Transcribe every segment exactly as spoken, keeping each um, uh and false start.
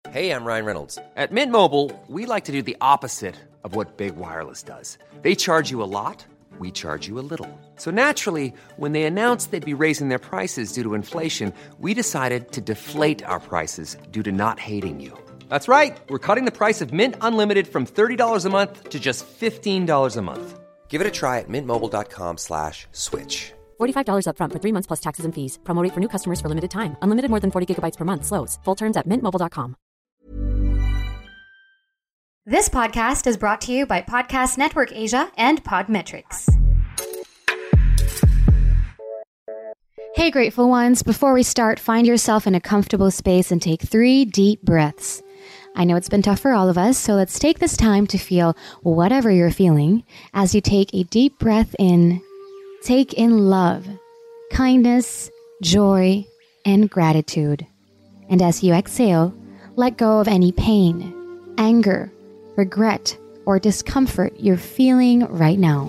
Hey, I'm Ryan Reynolds. At Mint Mobile, we like to do the opposite of what Big Wireless does. They charge you a lot, we charge you a little. So naturally, when they announced they'd be raising their prices due to inflation, we decided to deflate our prices due to not hating you. That's right. We're cutting the price of Mint Unlimited from thirty dollars a month to just fifteen dollars a month. Give it a try at mintmobile.com slash switch. forty-five dollars up front for three months plus taxes and fees. Promo rate for new customers for limited time. Unlimited more than forty gigabytes per month. Slows full terms at mint mobile dot com. This podcast is brought to you by Podcast Network Asia and Podmetrics. Hey, grateful ones. Before we start, find yourself in a comfortable space and take three deep breaths. I know it's been tough for all of us, so let's take this time to feel whatever you're feeling as you take a deep breath in. Take in love, kindness, joy, and gratitude. And as you exhale, let go of any pain, anger, regret, or discomfort you're feeling right now.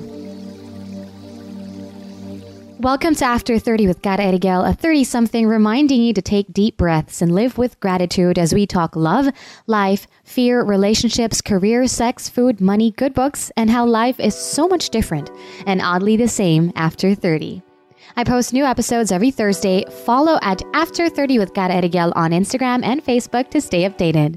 Welcome to After thirty with Cara Erigel, a thirty-something reminding you to take deep breaths and live with gratitude as we talk love, life, fear, relationships, career, sex, food, money, good books, and how life is so much different and oddly the same after thirty. I post new episodes every Thursday. Follow at After thirty with Cara Erigel on Instagram and Facebook to stay updated.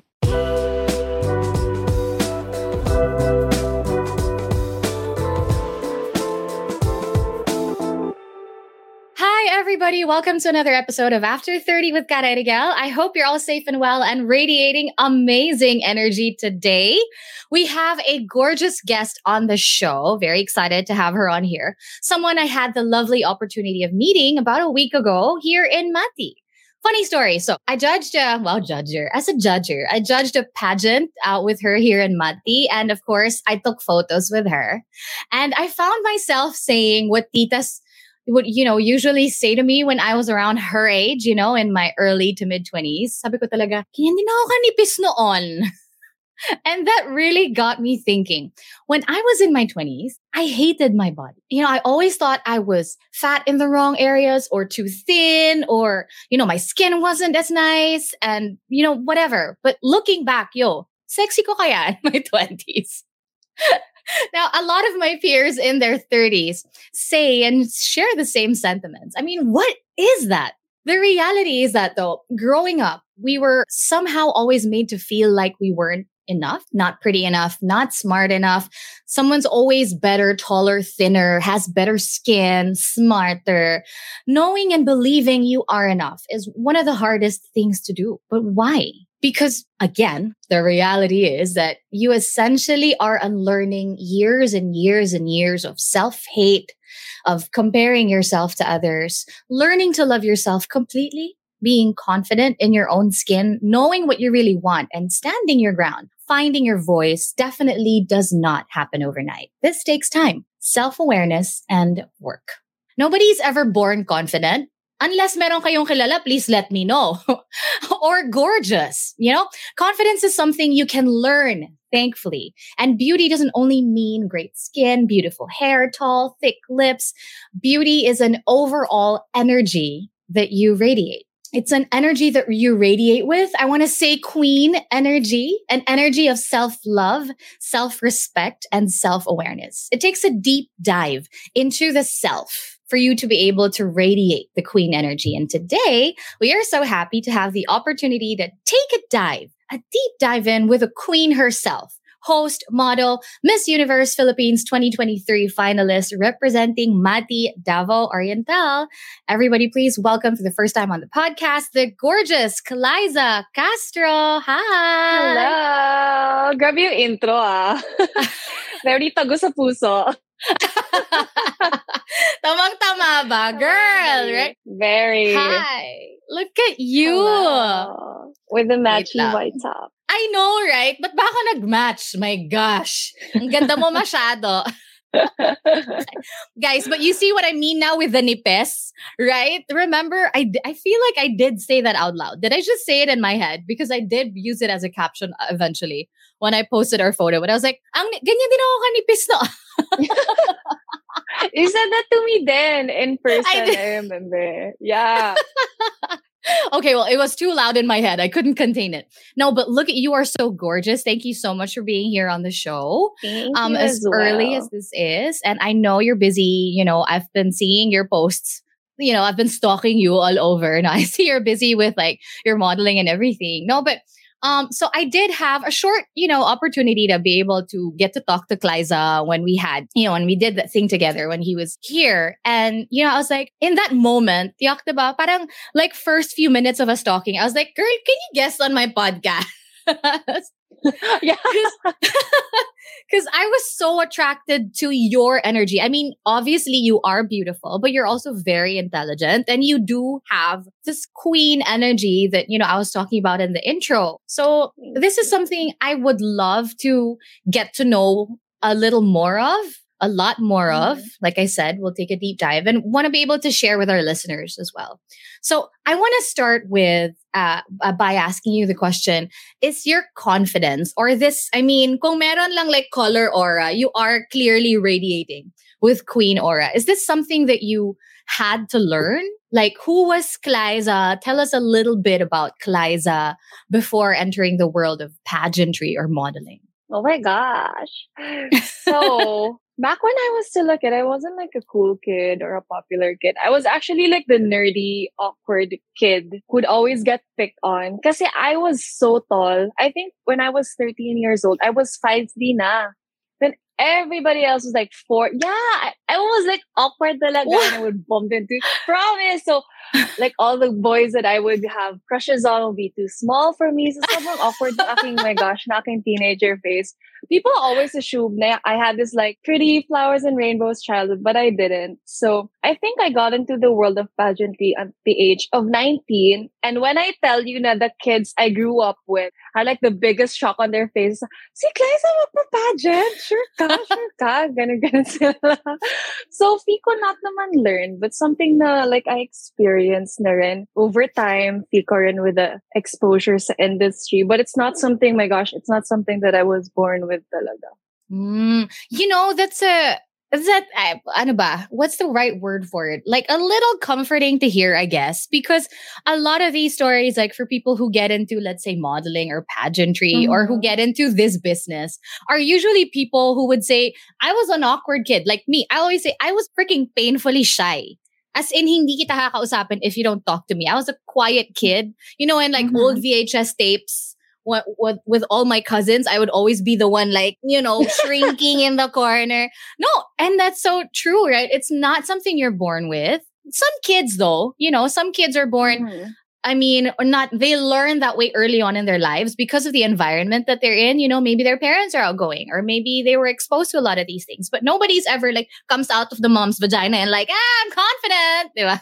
Hi, everybody. Welcome to another episode of After thirty with Cara Erigel. I hope you're all safe and well and radiating amazing energy today. We have a gorgeous guest on the show. Very excited to have her on here. Someone I had the lovely opportunity of meeting about a week ago here in Mati. Funny story. So I judged, uh, well, judger, as a judger, I judged a pageant out with her here in Mati. And of course, I took photos with her. And I found myself saying what titas would, you know, usually say to me when I was around her age, you know, in my early to mid-twenties. Sabi ko talaga, ganyan din ako kanipis noon. And that really got me thinking. When I was in my twenties, I hated my body. You know, I always thought I was fat in the wrong areas or too thin or, you know, my skin wasn't as nice and, you know, whatever. But looking back, yo, sexy ko kaya in my twenties. Now, a lot of my peers in their thirties say and share the same sentiments. I mean, what is that? The reality is that, though, growing up, we were somehow always made to feel like we weren't enough, not pretty enough, not smart enough. Someone's always better, taller, thinner, has better skin, smarter. Knowing and believing you are enough is one of the hardest things to do. But why? Because, again, the reality is that you essentially are unlearning years and years and years of self-hate, of comparing yourself to others, learning to love yourself completely, being confident in your own skin, knowing what you really want, and standing your ground. Finding your voice definitely does not happen overnight. This takes time, self-awareness, and work. Nobody's ever born confident. Unless meron kayong kilala, please let me know. Or gorgeous. You know, confidence is something you can learn, thankfully. And beauty doesn't only mean great skin, beautiful hair, tall, thick lips. Beauty is an overall energy that you radiate. It's an energy that you radiate with. I want to say queen energy, an energy of self-love, self-respect, and self-awareness. It takes a deep dive into the self for you to be able to radiate the queen energy. And today, we are so happy to have the opportunity to take a dive, a deep dive in with a queen herself. Host, model, Miss Universe Philippines twenty twenty-three finalist representing Mati, Davao Oriental. Everybody, please welcome for the first time on the podcast, the gorgeous Kaliza Castro. Hi! Hello! Grabe yung intro ah. Very tago sa puso. Tamang-tama ba? Girl, right? Very. Hi! Look at you! Hello. With the matching white top. I know, right? Ba't ba ako nag-match? My gosh. Ang ganda mo masyado. Guys, but you see what I mean now with the nipes, right? Remember, I, I feel like I did say that out loud. Did I just say it in my head? Because I did use it as a caption eventually when I posted our photo. But I was like, ang ganyan din ako kanipis no. You said that to me then in person, I, I remember. Yeah. Okay, well, it was too loud in my head. I couldn't contain it. No, but look at you are so gorgeous. Thank you so much for being here on the show. Thank Um, you as as early well. as this is, and I know you're busy. You know, I've been seeing your posts. You know, I've been stalking you all over, and I see you're busy with like your modeling and everything. No, but um, so I did have a short, you know, opportunity to be able to get to talk to Kliza when we had, you know, when we did that thing together when he was here. And, you know, I was like, in that moment, tiyak, diba? Parang like first few minutes of us talking, I was like, girl, can you guest on my podcast? Yeah. Because I was so attracted to your energy. I mean, obviously you are beautiful, but you're also very intelligent and you do have this queen energy that, you know, I was talking about in the intro. So this is something I would love to get to know a little more of, a lot more of. Like I said, we'll take a deep dive and want to be able to share with our listeners as well. So I want to start with uh, uh, by asking you the question, is your confidence or this, I mean, kung meron lang like color aura, you are clearly radiating with queen aura. Is this something that you had to learn? Like, who was Kliza? Tell us a little bit about Kliza before entering the world of pageantry or modeling. Oh my gosh. So back when I was still a kid, I wasn't like a cool kid or a popular kid. I was actually like the nerdy, awkward kid who'd always get picked on. Kasi I was so tall. I think when I was thirteen years old, I was five three na. Then everybody else was like four. Yeah, I, I was like awkward talaga and I would bump into. Promise. So like all the boys that I would have crushes on would be too small for me. So sobrang awkward na aking, my gosh, na aking teenager face. People always assume na I had this like pretty flowers and rainbows childhood, but I didn't. So I think I got into the world of pageantry at the age of nineteen. And when I tell you na the kids I grew up with had like the biggest shock on their face, si Kliza magpa-pageant? Sure ka, sure ka. Ganun, ganun sila. So, fee ko not naman learn, but something na like I experienced na rin over time, fee ko rin with the exposure sa industry. But it's not something, my gosh, it's not something that I was born with talaga. Mm, you know, that's a, is that, uh, ano ba? What's the right word for it? Like a little comforting to hear, I guess, because a lot of these stories, like for people who get into, let's say, modeling or pageantry mm-hmm. or who get into this business are usually people who would say, I was an awkward kid. Like me, I always say, I was freaking painfully shy. As in, hindi kita kakausapin if you don't talk to me. I was a quiet kid. You know, in like mm-hmm. old V H S tapes, What, what, with all my cousins, I would always be the one like, you know, shrinking in the corner. No, and that's so true, right? It's not something you're born with. Some kids though, you know, some kids are born, mm-hmm. I mean, or not, they learn that way early on in their lives because of the environment that they're in. You know, maybe their parents are outgoing or maybe they were exposed to a lot of these things. But nobody's ever like comes out of the mom's vagina and like, ah, I'm confident. Diba?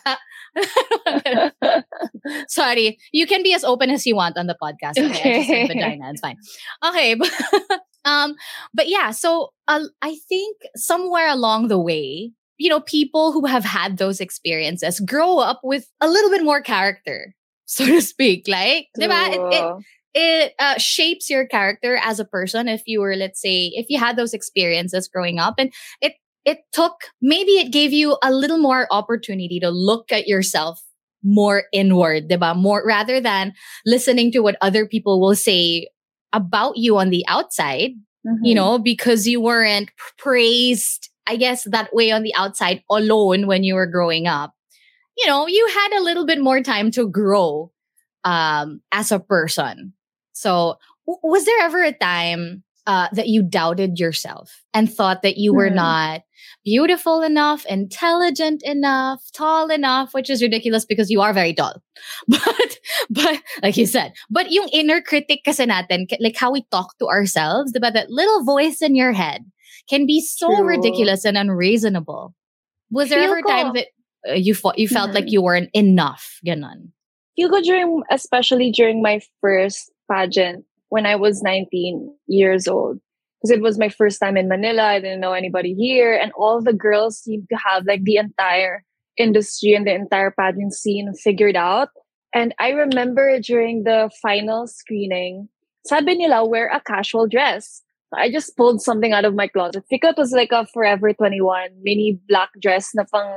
Sorry, you can be as open as you want on the podcast. Okay, okay. I just said vagina, it's fine. Okay, but um, but yeah. So uh, I think somewhere along the way, you know, people who have had those experiences grow up with a little bit more character, so to speak. Like, diba? It it, it uh, shapes your character as a person. If you were, let's say, if you had those experiences growing up, and it. It took, maybe it gave you a little more opportunity to look at yourself more inward, diba? More rather than listening to what other people will say about you on the outside, mm-hmm. you know, because you weren't praised, I guess, that way on the outside alone when you were growing up. You know, you had a little bit more time to grow um, as a person. So w- was there ever a time Uh, that you doubted yourself and thought that you were mm. not beautiful enough, intelligent enough, tall enough, which is ridiculous because you are very tall. But, but like you said, but yung inner critic kasi natin, like how we talk to ourselves, diba? That little voice in your head can be so True. ridiculous and unreasonable. Was there Feel ever a time that uh, you fought, you felt mm. like you weren't enough? Ganon. Feel ko during, especially during my first pageant, when I was nineteen years old. Because it was my first time in Manila. I didn't know anybody here. And all the girls seemed to have like the entire industry and the entire pageant scene figured out. And I remember during the final screening, sabi nila, wear a casual dress. I just pulled something out of my closet. Because it was like a Forever twenty-one mini black dress na pang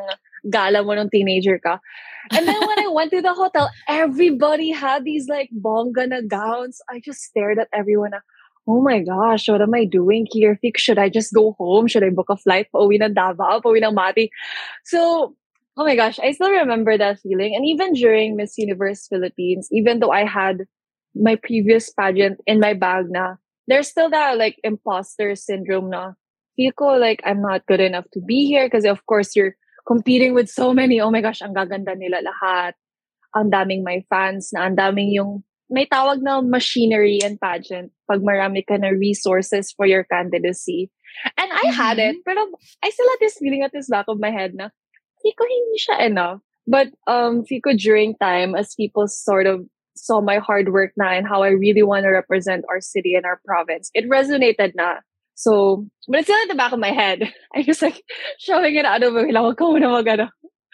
gala mo nung teenager ka. And then when I went to the hotel, everybody had these like bongga na gowns. I just stared at everyone. Na, oh my gosh, what am I doing here? Should I just go home? Should I book a flight? Pauwi ng Davao? Pauwi ng Mati? So, oh my gosh, I still remember that feeling. And even during Miss Universe Philippines, even though I had my previous pageant in my bag na, there's still that like imposter syndrome na feel ko like I'm not good enough to be here because of course you're competing with so many, oh my gosh, ang gaganda nila lahat. Ang daming my fans na, ang daming yung, may tawag na machinery and pageant pag marami ka na resources for your candidacy. And I mm-hmm. had it, pero I still had this feeling at this back of my head na, feel ko hindi siya enough. But um, feel ko during time, as people sort of saw my hard work na and how I really want to represent our city and our province, it resonated na. So, but it's still at the back of my head. I'm just like showing it out of my wag ka muna mag-ano.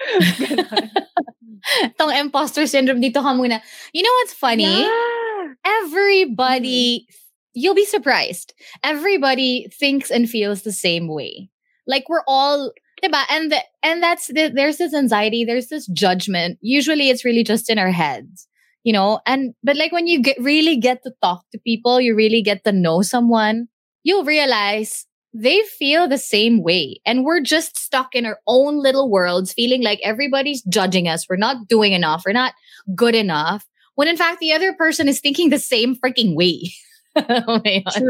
Tong imposter syndrome dito ka muna. You know what's funny? Yeah. Everybody, mm. you'll be surprised. Everybody thinks and feels the same way. Like we're all, diba? And the, and that's the, there's this anxiety, there's this judgment. Usually it's really just in our heads. You know, and but like when you get really get to talk to people, you really get to know someone, you'll realize they feel the same way. And we're just stuck in our own little worlds, feeling like everybody's judging us. We're not doing enough. We're not good enough. When in fact, the other person is thinking the same freaking way. Oh my God.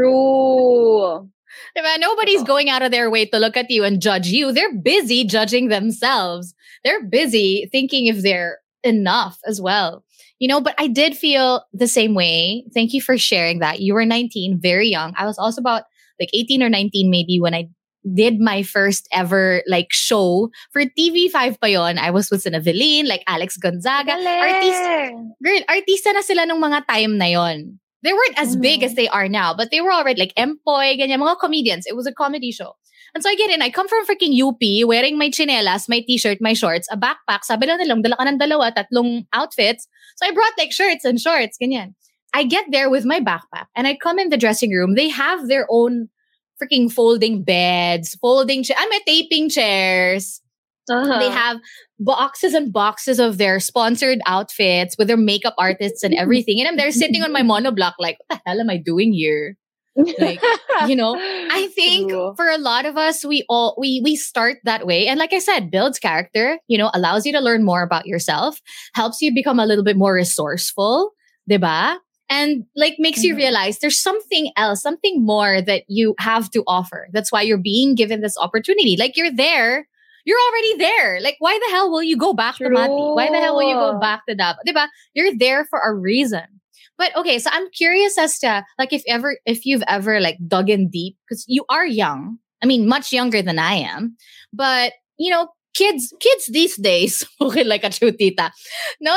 True. Diba? Nobody's going out of their way to look at you and judge you. They're busy judging themselves. They're busy thinking if they're enough as well. You know, but I did feel the same way. Thank you for sharing that. You were nineteen, very young. I was also about like eighteen or nineteen maybe when I did my first ever like show for T V five pa yon. I was with Evelyn, like Alex Gonzaga. Artist, girl, artista na sila nung mga time na yon. They weren't as mm-hmm. big as they are now, but they were already like Empoy, ganyan, mga comedians. It was a comedy show. And so I get in, I come from freaking U P, wearing my chinelas, my t-shirt, my shorts, a backpack. Sabi lang nilang, dala ka ng dalawa, tatlong outfits. So I brought like shirts and shorts, ganyan. I get there with my backpack and I come in the dressing room. They have their own freaking folding beds, folding chairs, and taping chairs. Uh-huh. They have boxes and boxes of their sponsored outfits with their makeup artists and everything. And I'm there sitting on my monoblock like, what the hell am I doing here? Like, you know, I think True. For a lot of us, we all, we, we start that way. And like I said, builds character, you know, allows you to learn more about yourself, helps you become a little bit more resourceful, diba? And like makes mm-hmm. you realize there's something else, something more that you have to offer. That's why you're being given this opportunity. Like you're there, you're already there. Like why the hell will you go back True. To Mati? Why the hell will you go back to Davao? Diba? You're there for a reason. But okay, so I'm curious as to like if ever if you've ever like dug in deep because you are young. I mean, much younger than I am. But you know, kids kids these days, okay, like a chutita. No,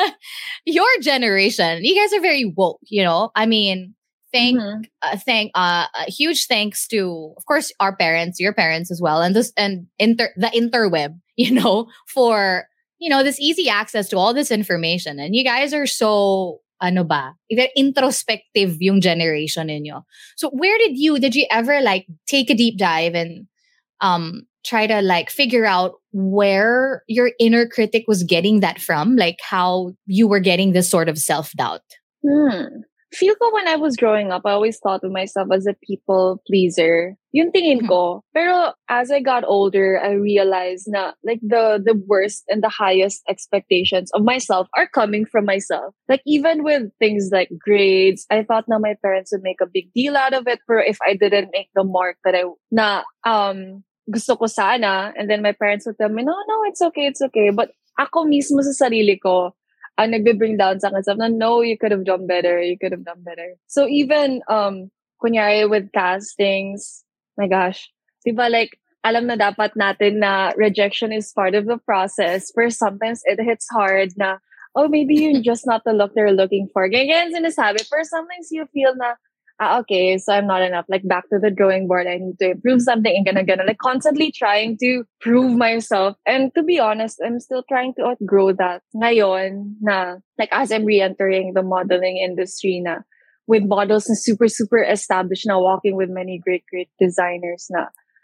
your generation, you guys are very woke. You know, I mean, thank mm-hmm. uh, thank uh, a huge thanks to of course our parents, your parents as well, and this and inter the interweb. You know, for you know this easy access to all this information, and you guys are so. Ano ba? Either introspective yung generation ninyo. So where did you, did you ever like take a deep dive and um try to like figure out where your inner critic was getting that from? Like how you were getting this sort of self-doubt? Hmm. Feel ko when I was growing up, I always thought of myself as a people pleaser. Yung tingin ko. Pero as I got older, I realized na like the the worst and the highest expectations of myself are coming from myself. Like even with things like grades, I thought na my parents would make a big deal out of it for if I didn't make the mark that I na um gusto ko sana. And then my parents would tell me, no, no, it's okay, it's okay. But ako mismo sa sarili ko, ang nagbe-bring down sa akin na no, you could have done better, you could have done better. So even, um, kunyari with castings, my gosh, diba like, alam na dapat natin na rejection is part of the process, but sometimes it hits hard na, oh, maybe you're just not the look they're looking for. Ganyan sinasabi, but sometimes you feel na, ah, okay, so I'm not enough. Like back to the drawing board, I need to improve something and gonna gonna like constantly trying to prove myself. And to be honest, I'm still trying to outgrow that. Ngayon na like as I'm re-entering the modeling industry na with models na super super established na walking with many great great designers na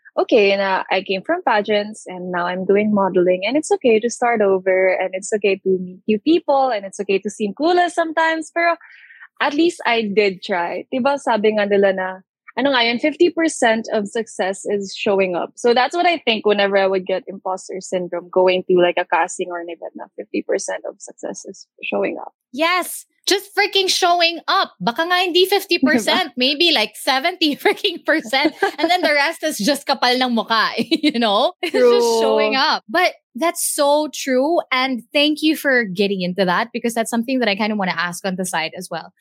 okay, na I came from pageants and now I'm doing modeling, and it's okay to start over, and it's okay to meet new people, and it's okay to seem clueless sometimes. Pero at least I did try. Diba sabi nga nila na, ano nga yun, fifty percent of success is showing up. So that's what I think whenever I would get imposter syndrome going to like a casting or an event, na fifty percent of success is showing up. Yes. Just freaking showing up. Baka nga hindi fifty percent, maybe like seventy freaking percent. And then the rest is just kapal ng mukha, you know? It's just showing up. But that's so true. And thank you for getting into that, because that's something that I kind of want to ask on the side as well.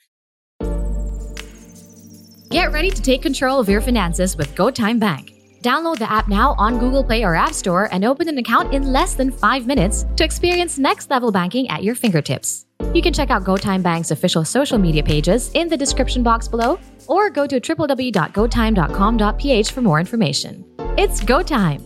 Get ready to take control of your finances with GoTime Bank. Download the app now on Google Play or App Store and open an account in less than five minutes to experience next-level banking at your fingertips. You can check out GoTime Bank's official social media pages in the description box below, or go to w w w dot go time dot com dot p h for more information. It's GoTime.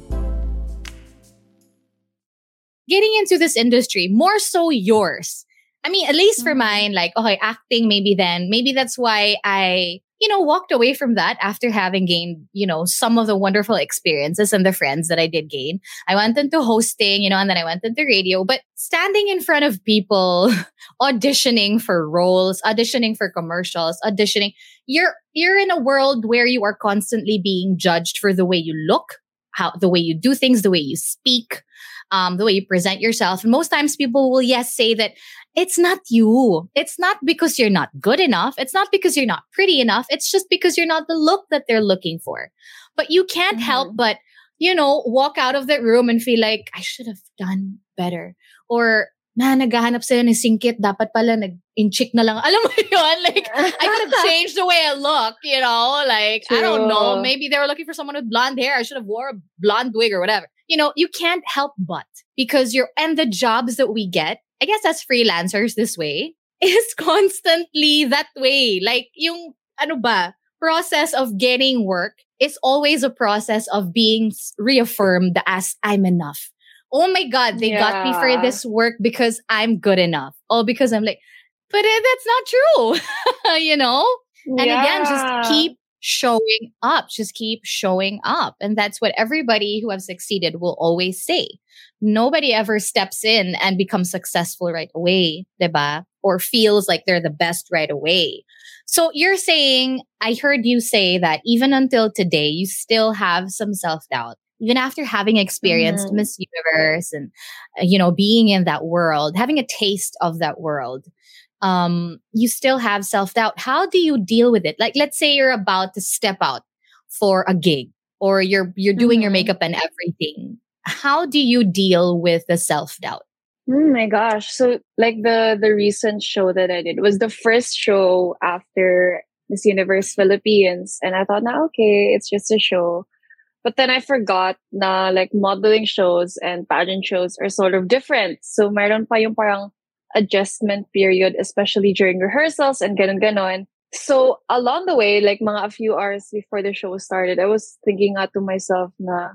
Getting into this industry, more so yours. I mean, at least for mine, like, okay, acting, maybe then, maybe that's why I, you know, walked away from that after having gained, you know, some of the wonderful experiences and the friends that I did gain. I went into hosting, you know, and then I went into radio. But standing in front of people, auditioning for roles, auditioning for commercials, auditioning, you're you're in a world where you are constantly being judged for the way you look, how the way you do things, the way you speak, um, the way you present yourself. And most times people will, yes, say that it's not you. It's not because you're not good enough. It's not because you're not pretty enough. It's just because you're not the look that they're looking for. But you can't mm-hmm. help but, you know, walk out of that room and feel like, I should have done better. Or, na, naghahanap sa'yo ng singkit, dapat pala nag-inchik na lang. Alam mo yun? Like, I could have changed the way I look, you know? Like, True. I don't know. Maybe they were looking for someone with blonde hair. I should have wore a blonde wig or whatever. You know, you can't help but. Because you're, and the jobs that we get, I guess as freelancers this way, is constantly that way. Like, yung, ano ba, process of getting work is always a process of being reaffirmed as I'm enough. Oh my God, they yeah. got me for this work because I'm good enough. Oh, because I'm like, but uh, that's not true. You know? And yeah. again, just keep showing up. Just keep showing up. And that's what everybody who has succeeded will always say. Nobody ever steps in and becomes successful right away, diba? Or feels like they're the best right away. So you're saying, I heard you say that even until today, you still have some self-doubt. Even after having experienced mm-hmm. Miss Universe and, you know, being in that world, having a taste of that world, um, you still have self-doubt. How do you deal with it? Like, let's say you're about to step out for a gig, or you're you're doing mm-hmm. your makeup and everything. How do you deal with the self-doubt? Oh my gosh. So like the, the recent show that I did was the first show after Miss Universe Philippines. And I thought, na, okay, it's just a show. But then I forgot na like modeling shows and pageant shows are sort of different. So mayroon pa yung parang adjustment period, especially during rehearsals and ganon ganon. So along the way, like mga a few hours before the show started, I was thinking nga to myself na,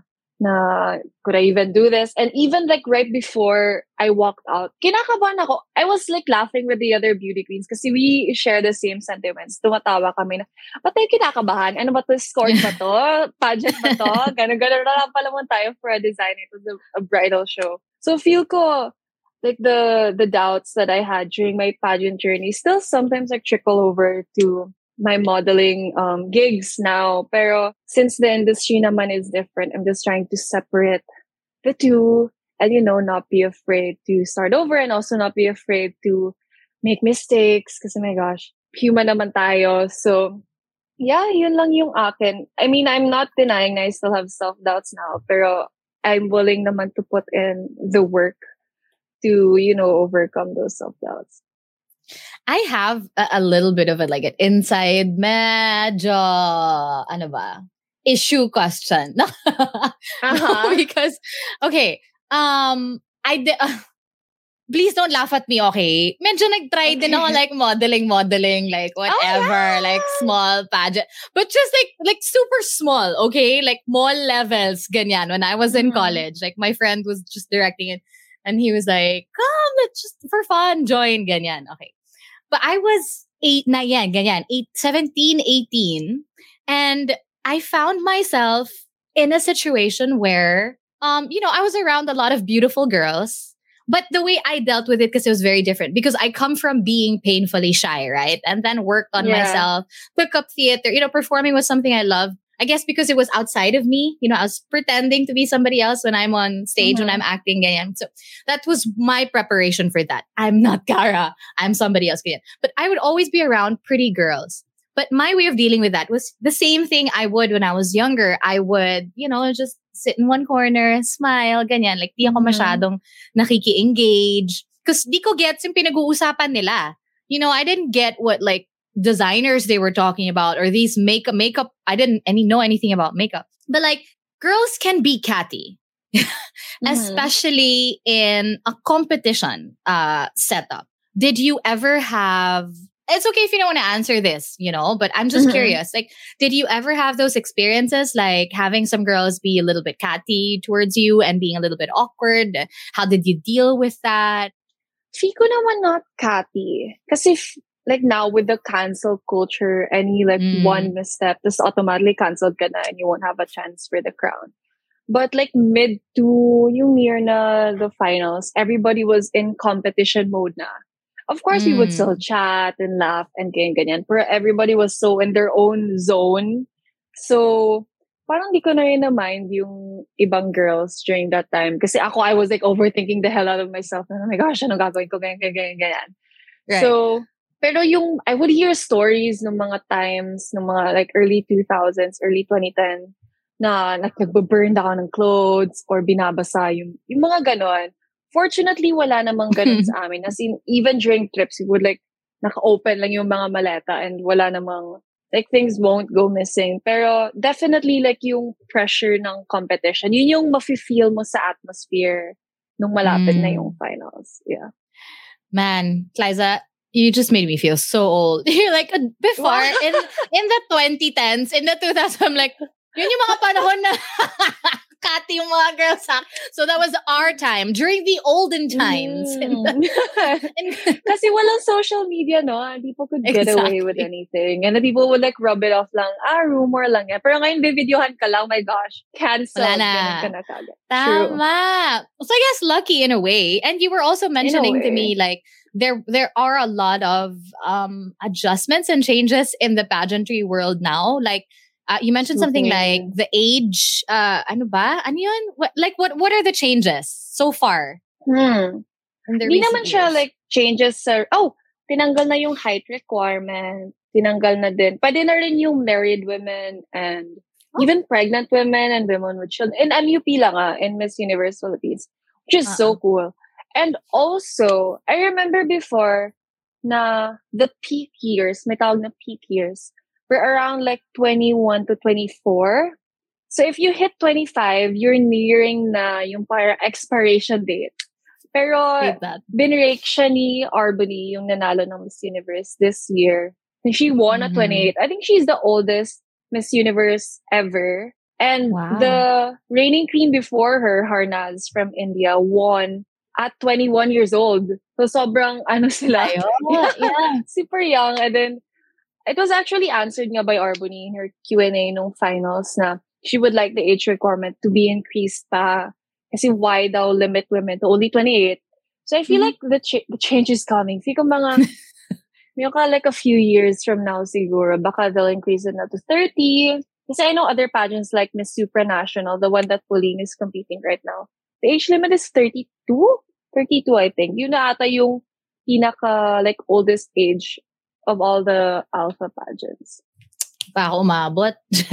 na could I even do this? And even like right before I walked out, kinakabahan ako. I was like laughing with the other beauty queens kasi we share the same sentiments. Tumatawa kami na, ba't tayo kinakabahan? Ano ba to? Scored ba to? Pageant ba to? Ganon-ganon na lang pala mo tayo for a design. It was a, a bridal show. So feel ko, like the the doubts that I had during my pageant journey still sometimes like trickle over to my modeling um, gigs now. Pero since the industry naman is different, I'm just trying to separate the two and, you know, not be afraid to start over and also not be afraid to make mistakes. Kasi my gosh, human naman tayo. So yeah, yun lang yung akin. I mean, I'm not denying I still have self-doubts now, pero I'm willing naman to put in the work to, you know, overcome those self-doubts. I have a, a little bit of a, like an inside medyo, ano ba, issue question. uh-huh. Because, okay, um, I did, uh, please don't laugh at me, okay? Medyo nag-try okay. din ako like modeling, modeling, like whatever, oh, yeah. like small pageant. But just like, like super small, okay? Like mall levels, ganyan. When I was in mm-hmm. college, like my friend was just directing it and he was like, come, let's just for fun, join, ganyan. Okay. But I was eight, na yan, ganyan, eight, seventeen, eighteen. And I found myself in a situation where, um, you know, I was around a lot of beautiful girls. But the way I dealt with it, because it was very different, because I come from being painfully shy, right? And then worked on Yeah. myself, took up theater, you know, performing was something I loved. I guess because it was outside of me, you know, I was pretending to be somebody else when I'm on stage, Mhm. when I'm acting. Ganyan. So that was my preparation for that. I'm not Cara. I'm somebody else. Ganyan. But I would always be around pretty girls. But my way of dealing with that was the same thing I would when I was younger. I would, you know, just sit in one corner, smile, ganyan. Like, di ako Mhm. masyadong nakiki-engage. Because di ko gets yung pinag-uusapan nila. You know, I didn't get what, like, designers they were talking about, or these makeup, makeup. I didn't any know anything about makeup. But, like, girls can be catty. Especially in a competition uh, setup. Did you ever have... It's okay if you don't want to answer this, you know, but I'm just Mhm. curious. Like, did you ever have those experiences, like having some girls be a little bit catty towards you and being a little bit awkward? How did you deal with that? Feel ko naman not catty. Kasi f- like now with the cancel culture, any like Mm. one misstep, just automatically canceled ka na and you won't have a chance for the crown. But like mid to yung near na the finals, everybody was in competition mode na. Of course, we would Mm. still chat and laugh and ganyan ganyan. Pero everybody was so in their own zone. So, parang di ko na rin na-mind yung ibang girls during that time. Kasi ako, I was like overthinking the hell out of myself. Oh my gosh, ano gagawin ko? Ganyan, ganyan, ganyan. Right. So, pero yung, I would hear stories ng mga times, ng mga like early two thousands, early twenty ten, na like nagbe-burn ako ng clothes or binabasa yung, yung mga ganon. Fortunately, wala namang ganon sa amin. As in, even during trips, we would like, naka-open lang yung mga maleta and wala namang, like things won't go missing. Pero definitely like yung pressure ng competition, yun yung mafe-feel mo sa atmosphere nung malapit na Mm. yung finals. Yeah. Man, Liza, you just made me feel so old. You're like, uh, before, Wow. in in the twenty tens, in the two thousands, I'm like, yun yung mga panahon na catty yung mga girls. Ha? So that was our time, during the olden times. Mm. And- Kasi walang social media, no? People could get away with Exactly. anything. And the people would like rub it off lang. Ah, rumor lang yan. Pero ngayon, bibidyohan ka lang. Oh my gosh. Cancel. Wala na. Ganun ka na kagad. True. Tama. So I guess lucky in a way. And you were also mentioning to me, way. like, there there are a lot of um adjustments and changes in the pageantry world now. Like, uh, you mentioned something like Mhm. the age. Uh, ano ba? Ano yun? What, like, what what are the changes so far Hmm. in the Di recent naman siya years? like changes sa... Oh, tinanggal na yung height requirement. Tinanggal na din. Pwede na rin yung married women and Oh. even pregnant women and women with children. In M U P lang ah, in Miss Universe Philippines. Which is so cool. And also, I remember before na the peak years, may tawag na peak years, were around like twenty-one to twenty-four. So if you hit twenty-five, you're nearing na yung para expiration date. Pero Hate that. binrake siya ni Arbony, yung nanalo ng Miss Universe this year. And she won at Mhm. twenty-eight. I think she's the oldest Miss Universe ever. And Wow. the reigning queen before her, Harnaz from India, won at twenty-one years old. So sobrang ano sila. Ayun, yeah. Super young. And then it was actually answered nga by Arbony in her Q and A nung finals na she would like the age requirement to be increased pa. Kasi why daw limit women to only twenty-eight? So I feel Mhm. like the, ch- the change is coming. Feel ko mga, may ka like a few years from now siguro, baka they'll increase it na to thirty. Kasi I know other pageants like Miss Supranational, the one that Pauline is competing right now. The age limit is thirty-two? thirty-two, I think. Yun na ata yung pinaka like oldest age of all the alpha pageants. Pa ako umabot.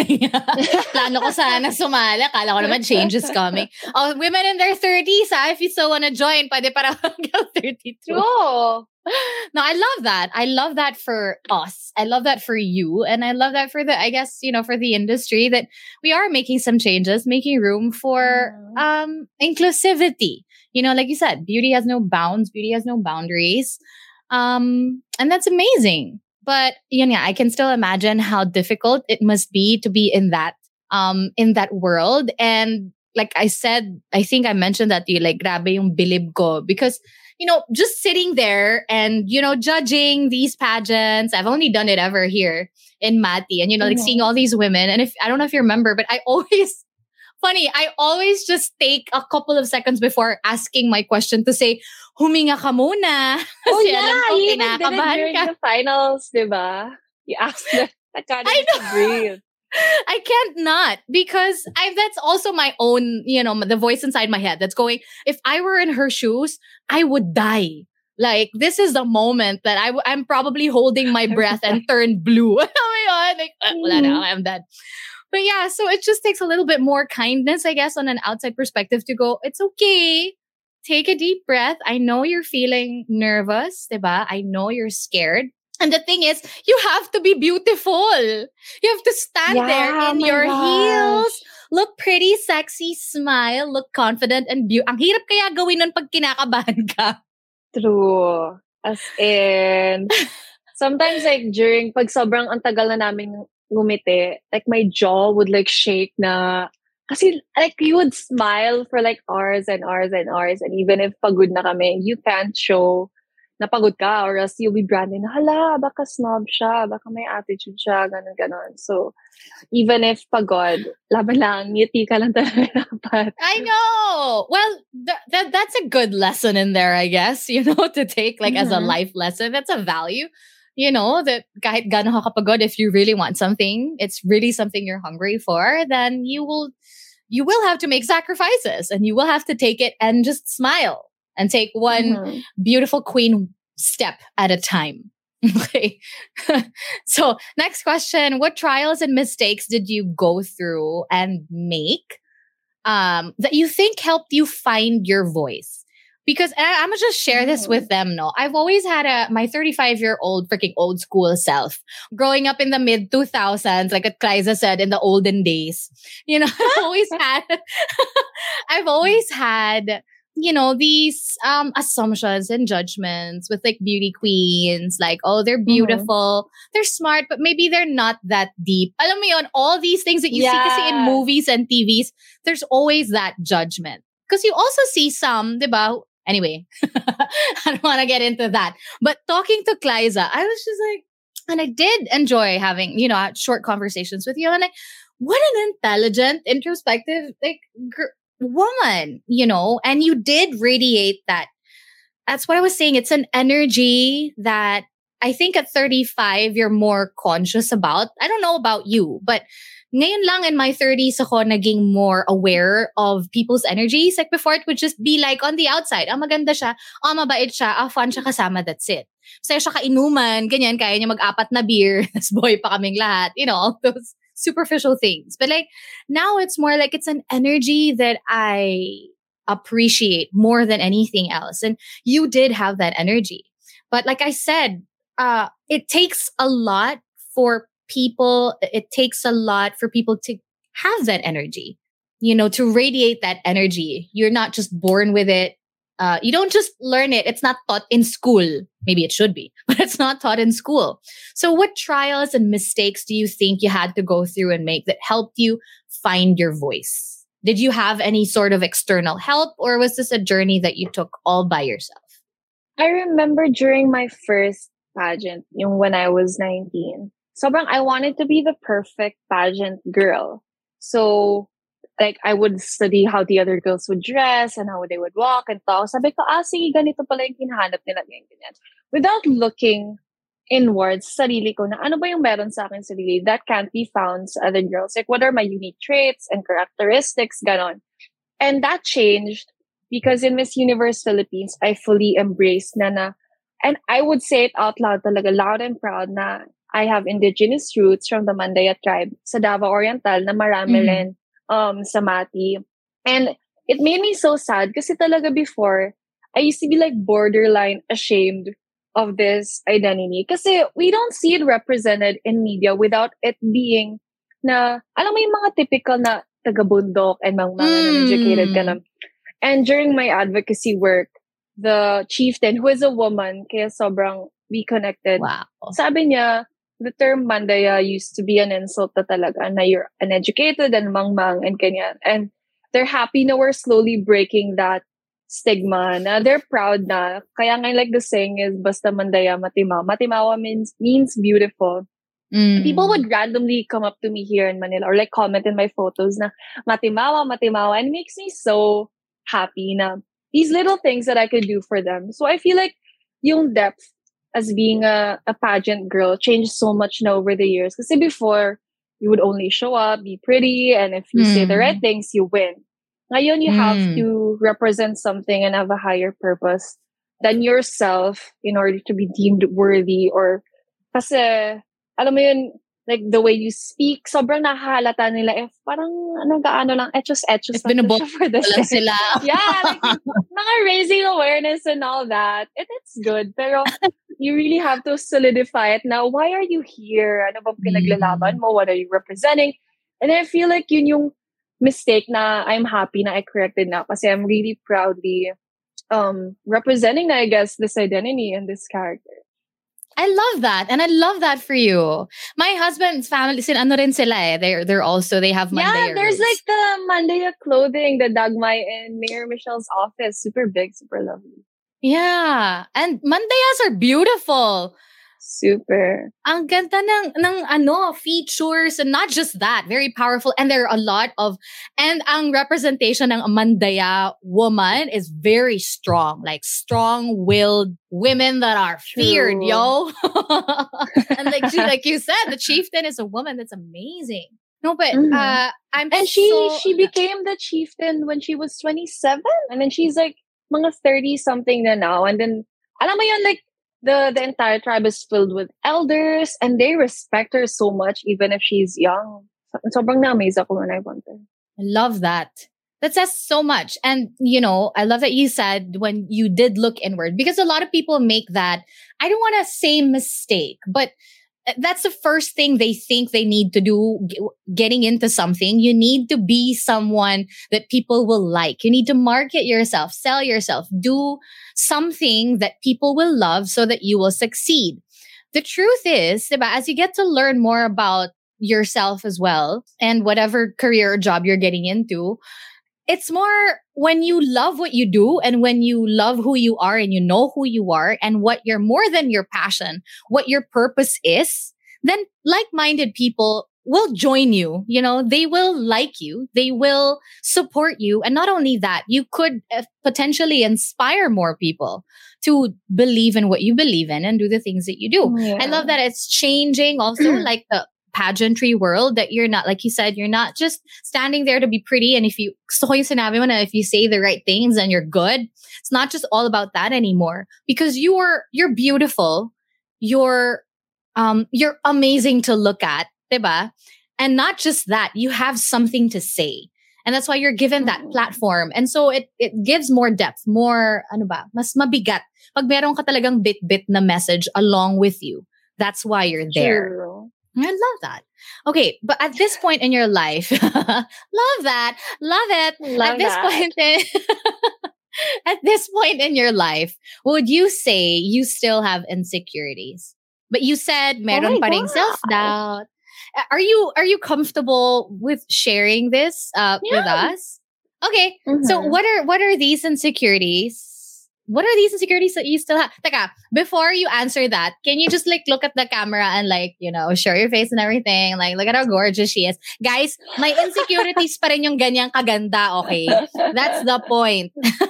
Plano ko sana sumali. Akala ko naman change is coming. Oh, women in their thirties, ah, if you still want to join, pwede para hanggang thirty-two. Oh, No, I love that. I love that for us. I love that for you. And I love that for the, I guess, you know, for the industry, that we are making some changes, making room for Mhm. um inclusivity. You know, like you said, beauty has no bounds, beauty has no boundaries. Um, and that's amazing. But yun nga, I can still imagine how difficult it must be to be in that um in that world. And like I said, I think I mentioned that to you, like grabe yung bilib ko, because you know, just sitting there and, you know, judging these pageants. I've only done it ever here in Mati, and, you know, like Mhm. seeing all these women. And if, I don't know if you remember, but I always, funny. I always just take a couple of seconds before asking my question to say, huminga ka muna. Oh Kasi yeah, alam ko, you even did it kinakabahan during ka. the finals, diba? You asked the academy I to breathe. I can't not because I that's also my own, you know, the voice inside my head that's going, if I were in her shoes, I would die. Like, this is the moment that I, w- I'm probably holding my breath and turn blue. Oh my God, like, uh, wala na, I'm dead. But yeah, so it just takes a little bit more kindness, I guess, on an outside perspective to go, it's okay. Take a deep breath. I know you're feeling nervous, diba? I know you're scared. And the thing is, you have to be beautiful. You have to stand Yeah, there in oh my your gosh. heels, look pretty, sexy, smile, look confident and beautiful. Ang hirap kaya gawin nun pag kinakabahan ka. True. As in, sometimes like during, pag sobrang ang tagal na namin ngumiti, like my jaw would like shake na, kasi like you would smile for like hours and hours and hours, and even if pagod na kami, you can't show na pagod ka, or else you'll be branding, hala, baka snob siya, baka may attitude siya, ganun, ganun. So, even if pagod, laban lang, ngiti ka lang talaga dapat. I know. Well, th- th- that's a good lesson in there, I guess, you know, to take like as a Mhm. life lesson. That's a value, you know, that kahit gaano ka kapagod, if you really want something, it's really something you're hungry for, then you will, you will have to make sacrifices and you will have to take it and just smile and take one Mhm. beautiful queen step at a time. Okay. So next question, what trials and mistakes did you go through and make um, that you think helped you find your voice? Because and I, I'm gonna just share this with them. No, I've always had a my thirty-five year old freaking old school self growing up in the mid two thousands, like what Kliza said, in the olden days. You know, I've always had, I've always had, you know, these um assumptions and judgments with like beauty queens, like, oh, they're beautiful, they're smart, but maybe they're not that deep. Alam mo yun, all these things that you see kasi in Yeah. movies and T Vs, there's always that judgment. Because you also see some, diba? Anyway, I don't want to get into that. But talking to Kliza, I was just like, and I did enjoy having, you know, short conversations with you. And like, what an intelligent, introspective, like, gr- woman, you know, and you did radiate that. That's what I was saying. It's an energy that I think at thirty-five, you're more conscious about. I don't know about you, but ngayon lang in my thirties ako naging more aware of people's energies. Like before, it would just be like on the outside. Ah, maganda siya. Ah, mabait siya. Ah, fun siya kasama. That's it. Saya siya kainuman. Ganyan, kaya niya mag-apat na beer. Tas boy pa kaming lahat. You know, all those superficial things. But like, now it's more like it's an energy that I appreciate more than anything else. And you did have that energy. But like I said, uh, it takes a lot for people, it takes a lot for people to have that energy, you know, to radiate that energy. You're not just born with it. Uh, you don't just learn it. It's not taught in school. Maybe it should be, but it's not taught in school. So what trials and mistakes do you think you had to go through and make that helped you find your voice? Did you have any sort of external help, or was this a journey that you took all by yourself? I remember during my first pageant, yung when I was nineteen, sobrang I wanted to be the perfect pageant girl. So, like, I would study how the other girls would dress and how they would walk and talk. Sabi ko, ah, sige, ganito pala yung hinahanap nila, ganyan, ganyan. Without looking inwards, sarili ko, na ano ba yung meron sa akin sarili that can't be found sa other girls? Like, what are my unique traits and characteristics? Ganon. And that changed because in Miss Universe Philippines, I fully embraced na na, and I would say it out loud talaga, loud and proud, na I have indigenous roots from the Mandaya tribe sa Davao Oriental na marami Mhm. rin um, sa Mati. And it made me so sad kasi talaga before, I used to be like borderline ashamed of this identity. Kasi we don't see it represented in media without it being na, alam mo yung mga typical na taga-bundok and mga mga Mm. educated ka na. And during my advocacy work, the chieftain, who is a woman, kaya sobrang we connected, Wow. sabi niya, the term Mandaya used to be an insult na talaga, na you're uneducated and mangmang and ganyan. And they're happy na we're slowly breaking that stigma, na they're proud na. Kaya nga like the saying is, basta Mandaya, matimaw. Matimawa means, means beautiful. Mm. People would randomly come up to me here in Manila or like comment in my photos na matimawa, matimawa. And it makes me so happy na these little things that I could do for them. So I feel like yung depth as being a, a pageant girl changed so much now over the years. Kasi before, you would only show up, be pretty, and if you mm. say the right things, you win. Ngayon, you mm. have to represent something and have a higher purpose than yourself in order to be deemed worthy. Or kasi, alam mo yun, like the way you speak, sobrang nakahalata nila. If parang nag-ano lang, etchos-etchos lang siya for the sila. Yeah, like mga raising awareness and all that. And it's good. Pero you really have to solidify it now. Why are you here? Ano bang pinaglalaban mo? What are you representing? And I feel like yun yung mistake na I'm happy na I corrected now kasi I'm really proudly um, representing, I guess, this identity and this character. I love that. And I love that for you. My husband's family, sin ano rin sila eh. They're, they're also, they have Mandaya Yeah, there's roots. like the Mandaya clothing, the Dagmay in Mayor Michelle's office. Super big, super lovely. Yeah. And Mandayas are beautiful. Super. Ang ganda ng, ng ano, features, and not just that, very powerful. And there are a lot of, and ang representation ng Mandaya woman is very strong, like strong-willed women that are feared, True. yo. And like, she, like you said, the chieftain is a woman that's amazing. No, but mm-hmm. uh, I'm and she so, she became the chieftain when she was twenty-seven, and then she's like mga thirty something na now, and then alam mo yun, like the the entire tribe is filled with elders, and they respect her so much, even if she's young. Sobrang na-amaze ako when I went there. I love that. That says so much. And, you know, I love that you said when you did look inward, because a lot of people make that, I don't want to say mistake, but that's the first thing they think they need to do getting into something. You need to be someone that people will like. You need to market yourself, sell yourself, do something that people will love so that you will succeed. The truth is, as you get to learn more about yourself as well and whatever career or job you're getting into, it's more when you love what you do and when you love who you are and you know who you are and what you're more than your passion, what your purpose is, then like-minded people will join you. You know, they will like you. They will support you. And not only that, you could uh, potentially inspire more people to believe in what you believe in and do the things that you do. Yeah. I love that it's changing also like the pageantry world, that you're not, like you said, you're not just standing there to be pretty. And if you, so yung sinabi mo na if you say the right things and you're good, it's not just all about that anymore, because you are, you're beautiful. You're, um, you're amazing to look at, diba? And not just that, you have something to say. And that's why you're given that platform. And so it, it gives more depth, more, ano ba, mas mabigat. Pag meron ka talagang bit-bit na message along with you, that's why you're there. True. I love that. Okay, but at this point in your life, love that, love it. Love at this that. point in, at this point in your life, would you say you still have insecurities? But you said meron oh pa ring self-doubt. Are you are you comfortable with sharing this uh, yeah. with us? Okay, mm-hmm. so what are what are these insecurities? What are these insecurities that you still have? Teka, before you answer that, can you just like look at the camera and like, you know, show your face and everything? Like, look at how gorgeous she is. Guys, my insecurities pa rin yung ganyang kaganda, okay? That's the point.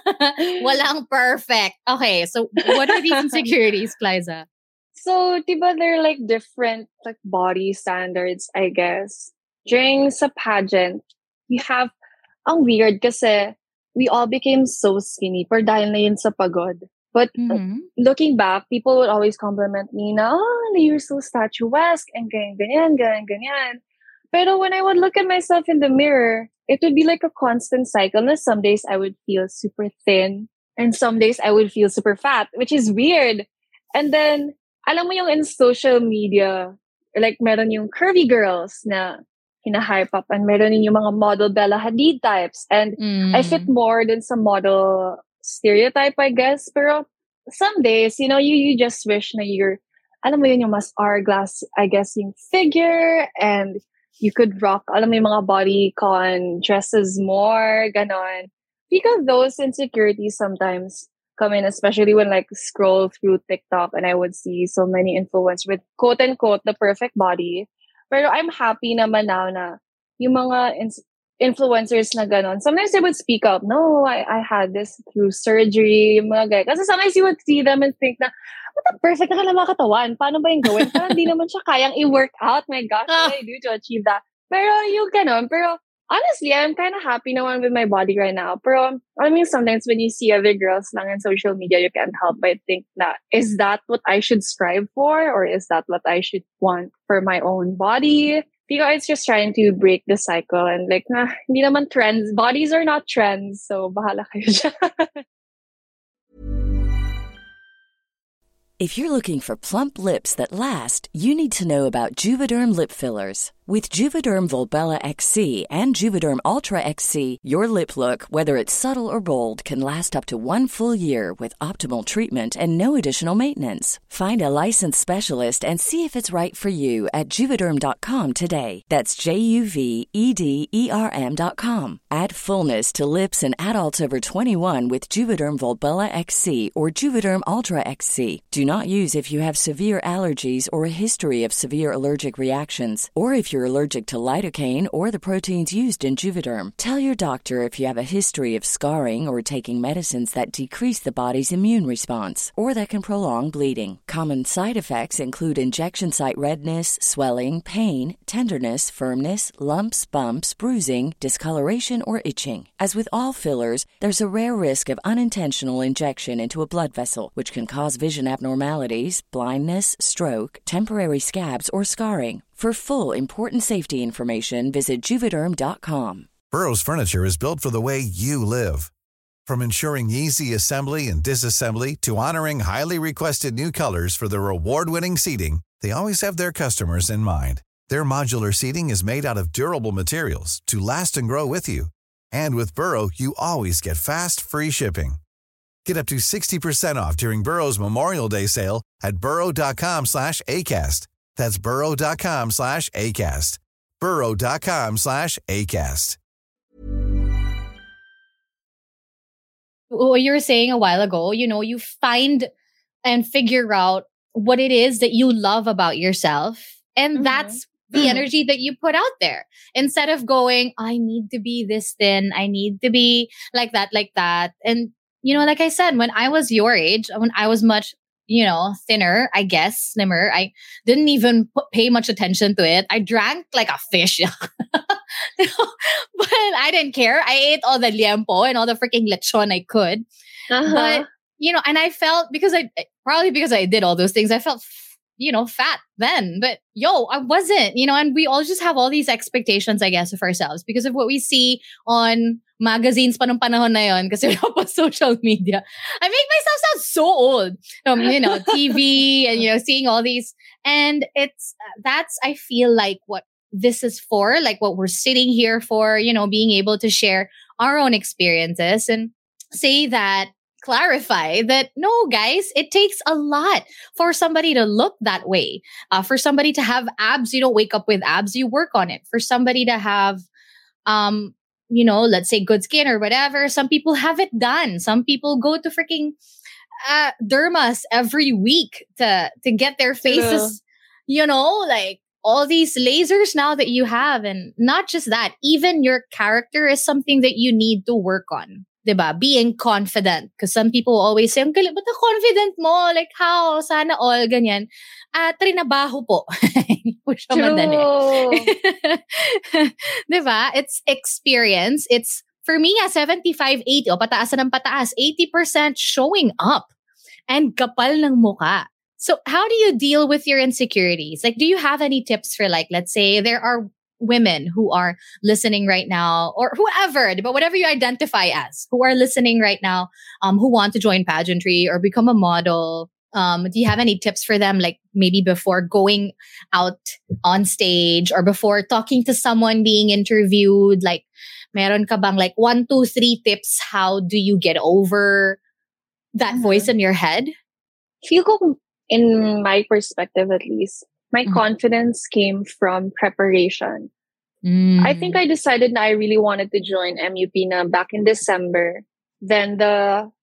Walang perfect. Okay, so what are these insecurities, Liza? So, diba, they're like different like body standards, I guess. During sa pageant, you have, ang weird kasi we all became so skinny per dahil na yun sa pagod. But mm-hmm. uh, looking back, people would always compliment me na, oh, you're so statuesque and ganyan, ganyan, ganyan, ganyan. Pero when I would look at myself in the mirror, it would be like a constant cycle. Na some days I would feel super thin and some days I would feel super fat, which is weird. And then, alam mo yung in social media, like meron yung curvy girls na hina-hype up, and meron din yung mga model Bella Hadid types. And mm. I fit more than some model stereotype, I guess. Pero some days, you know, you, you just wish na you're, alam mo yun, yung mas hourglass, I guess, yung figure, and you could rock, alam mo yung mga bodycon dresses more, ganon. Because those insecurities sometimes come in, especially when like scroll through TikTok and I would see so many influencers with quote unquote the perfect body. Pero I'm happy naman now na yung mga in- influencers na ganon. Sometimes they would speak up, no, I, I had this through surgery, yung mga guy. Kasi sometimes you would see them and think na, what the perfect na ka na mga katawan? Paano ba yung gawin? Parang di naman siya kayang i-work out. My gosh, what do I do to achieve that? Pero yung ganon, pero honestly, I'm kind of happy naman with my body right now. Pero, I mean, sometimes when you see other girls lang in social media, you can't help but think na, is that what I should strive for? Or is that what I should want for my own body? Because it's just trying to break the cycle and like, nah, hindi naman trends. Bodies are not trends. So, bahala kayo dyan. If you're looking for plump lips that last, you need to know about Juvederm lip fillers. With Juvederm Volbella X C and Juvederm Ultra X C, your lip look, whether it's subtle or bold, can last up to one full year with optimal treatment and no additional maintenance. Find a licensed specialist and see if it's right for you at Juvederm dot com today. That's J U V E D E R M dot com. Add fullness to lips in adults over twenty-one with Juvederm Volbella X C or Juvederm Ultra X C. Do not use if you have severe allergies or a history of severe allergic reactions, or if you're allergic to lidocaine or the proteins used in Juvederm. Tell your doctor if you have a history of scarring or taking medicines that decrease the body's immune response or that can prolong bleeding. Common side effects include injection site redness, swelling, pain, tenderness, firmness, lumps, bumps, bruising, discoloration, or itching. As with all fillers, there's a rare risk of unintentional injection into a blood vessel, which can cause vision abnormalities, blindness, stroke, temporary scabs, or scarring. For full important safety information, visit Juvederm dot com. Burrow's furniture is built for the way you live. From ensuring easy assembly and disassembly to honoring highly requested new colors for their award-winning seating, they always have their customers in mind. Their modular seating is made out of durable materials to last and grow with you. And with Burrow, you always get fast, free shipping. Get up to sixty percent off during Burrow's Memorial Day sale at burrow dot com slash ACAST. That's burrow dot com slash ACAST. burrow dot com slash ACAST. What you were saying a while ago, you know, you find and figure out what it is that you love about yourself. And mm-hmm. that's the mm-hmm. energy that you put out there. Instead of going, I need to be this thin. I need to be like that, like that. And, you know, like I said, when I was your age, when I was much, you know, thinner, I guess, slimmer, I didn't even put, pay much attention to it. I drank like a fish. But I didn't care. I ate all the liempo and all the freaking lechon I could. Uh-huh. But, you know, and I felt, because I, probably because I did all those things, I felt, you know, fat then. But yo, I wasn't, you know, and we all just have all these expectations, I guess, of ourselves because of what we see on magazines pa nung panahon na yun kasi wala pa social media. I make myself sound so old. Um, you know, T V and, you know, seeing all these. And it's, that's, I feel like what this is for, like what we're sitting here for, you know, being able to share our own experiences and say that, clarify that, no, guys, it takes a lot for somebody to look that way. Uh, for somebody to have abs, you don't wake up with abs, you work on it. For somebody to have, um, you know, let's say good skin or whatever, some people have it done. Some people go to freaking uh, dermas every week to, to get their faces, yeah. you know, like all these lasers now that you have. And not just that, even your character is something that you need to work on. Diba? Being confident. Because some people always say, ang galing, ba't ang confident mo? Like, how? Sana all, ganyan. Ah, uh, trinabaho po. Push madali. Diba? It's experience. It's, for me, a seventy-five, eighty, o pataas ng pataas, eighty percent showing up. And kapal ng muka. So how do you deal with your insecurities? Like, do you have any tips for, like, let's say there are women who are listening right now, or whoever, but whatever you identify as, who are listening right now, um, who want to join pageantry or become a model. Um, do you have any tips for them? Like maybe before going out on stage or before talking to someone being interviewed, like meron ka bang like one, two, three tips? How do you get over that mm-hmm. voice in your head? Feel ko, in my perspective at least, my mm-hmm. confidence came from preparation. Mm. I think I decided that I really wanted to join M U P na back in December. Then the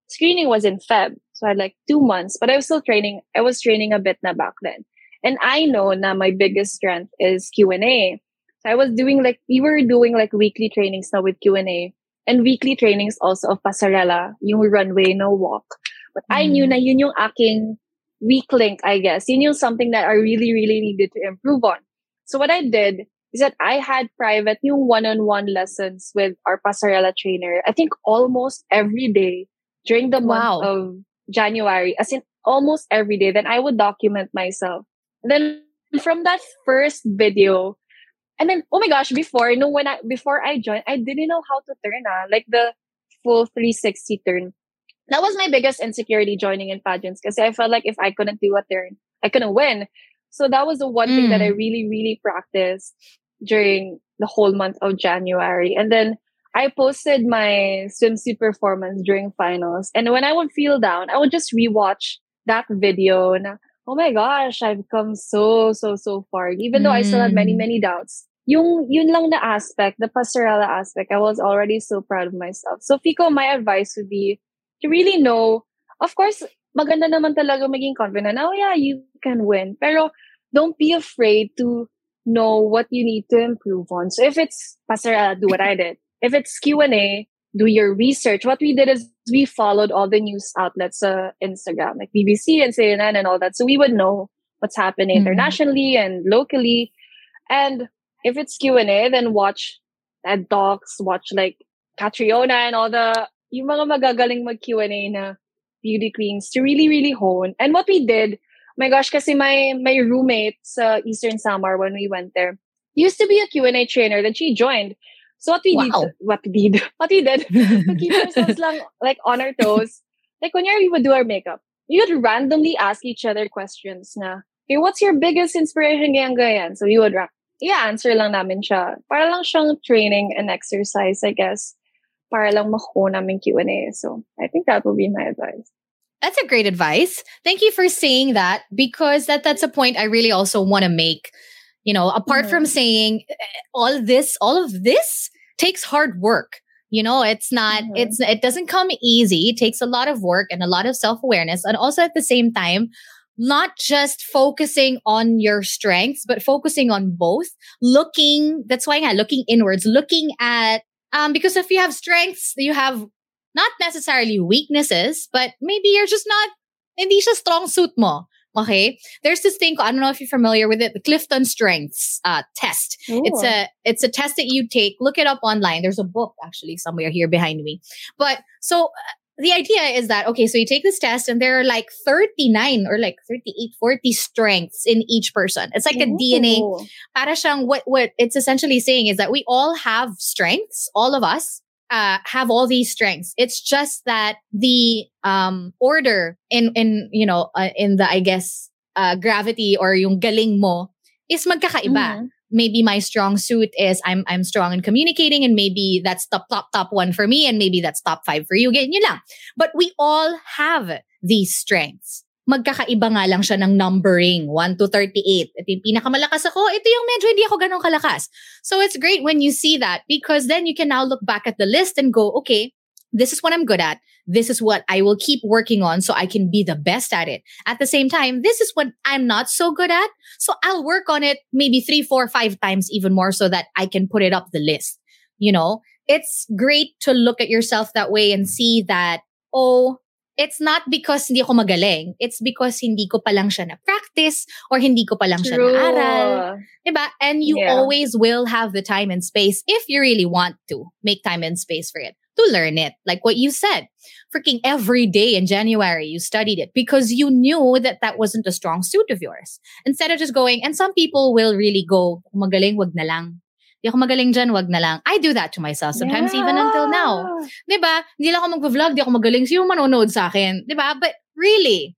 screening was in Feb. So I had like two months, but I was still training. I was training a bit na back then. And I know na my biggest strength is Q and A. So I was doing like, we were doing like weekly trainings now with Q and A and weekly trainings also of pasarela, yung runway, no walk. But mm. I knew na yun yung aking weak link, I guess. Yun yung something that I really, really needed to improve on. So what I did is that I had private yung one-on-one lessons with our pasarela trainer, I think almost every day during the month wow. of January, as in almost every day. Then I would document myself. And then from that first video, and then, oh my gosh, before, you know, when I, before I joined, I didn't know how to turn, ah, like the full three sixty turn. That was my biggest insecurity joining in pageants because I felt like if I couldn't do a turn, I couldn't win. So that was the one mm. thing that I really, really practiced during the whole month of January. And then I posted my swimsuit performance during finals. And when I would feel down, I would just rewatch that video. And oh my gosh, I've come so, so, so far. Even mm. though I still had many, many doubts. Yung, yun lang na aspect, the pasarela aspect, I was already so proud of myself. So Fico, my advice would be to really know, of course, maganda naman talaga maging confident. Oh yeah, you can win. Pero don't be afraid to know what you need to improve on. So if it's pasarela, do what I did. If it's Q and A, do your research. What we did is we followed all the news outlets uh, Instagram, like B B C and C N N and all that. So we would know what's happening mm-hmm. internationally and locally. And if it's Q and A, then watch TED Talks, watch like Catriona and all the yung mga magagaling mag Q and A na beauty queens to really, really hone. And what we did, my gosh, kasi my, my roommate sa Eastern Samar when we went there used to be a Q and A trainer. Then she joined. So what we wow. did, what we did, what we did to keep ourselves lang like on our toes. Like whenever we would do our makeup, we would randomly ask each other questions na, hey, what's your biggest inspiration ngayong ganyan? So we would ra- yeah, answer lang namin siya. Para lang siyang training and exercise, I guess. Para lang makuha namin Q and A. So I think that would be my advice. That's a great advice. Thank you for saying that because that that's a point I really also want to make. You know, apart mm-hmm. from saying all this, all of this takes hard work. You know, it's not, mm-hmm. it's, it doesn't come easy. It takes a lot of work and a lot of self-awareness. And also at the same time, not just focusing on your strengths, but focusing on both. Looking, that's why I'm looking inwards, looking at, um, because if you have strengths, you have not necessarily weaknesses, but maybe you're just not, hindi siya strong suit mo. Okay, there's this thing. I don't know if you're familiar with it, the Clifton Strengths uh, test. Ooh. It's a it's a test that you take. Look it up online. There's a book actually somewhere here behind me. But so uh, the idea is that okay, so you take this test, and there are like thirty-nine or like thirty-eight, forty strengths in each person. It's like Ooh. a D N A. Para siyang what what it's essentially saying is that we all have strengths, all of us. Uh, have all these strengths. It's just that the um, order in in you know uh, in the I guess uh, gravity or yung galing mo is magkakaiba. Mm-hmm. Maybe my strong suit is I'm I'm strong in communicating, and maybe that's top top top one for me, and maybe that's top five for you. Ganyan lang. But we all have these strengths. Magkakaiba nga lang siya ng numbering, one to thirty-eight. Ito yung pinakamalakas ako, ito yung medyo hindi ako ganun kalakas. So it's great when you see that because then you can now look back at the list and go, okay, this is what I'm good at. This is what I will keep working on so I can be the best at it. At the same time, this is what I'm not so good at. So I'll work on it maybe three, four, five times even more so that I can put it up the list. You know, it's great to look at yourself that way and see that, oh, it's not because hindi ako magaling. It's because hindi ko pa lang siya na-practice or hindi ko pa lang siya na-aral. Diba? And you yeah. always will have the time and space if you really want to make time and space for it, to learn it. Like what you said. Freaking every day in January, you studied it because you knew that that wasn't a strong suit of yours. Instead of just going, and some people will really go, magaling, wag na lang. Di ako magaling dyan, wag na lang. I do that to myself sometimes yeah. even until now. Diba? Hindi lang ako mag-vlog, di ako magaling. Sino manonood sa akin? Diba? But really,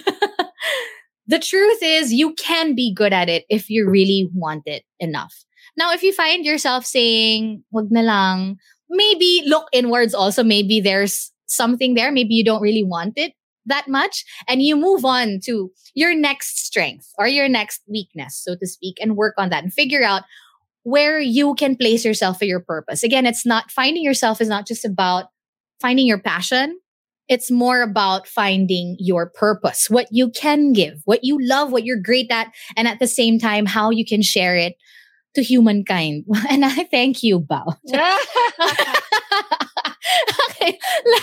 the truth is you can be good at it if you really want it enough. Now, if you find yourself saying, wag na lang, maybe look inwards also. Maybe there's something there. Maybe you don't really want it that much. And you move on to your next strength or your next weakness, so to speak, and work on that and figure out where you can place yourself for your purpose. Again, it's not finding yourself is not just about finding your passion. It's more about finding your purpose, what you can give, what you love, what you're great at, and at the same time, how you can share it to humankind. And I thank you, Bao. Okay,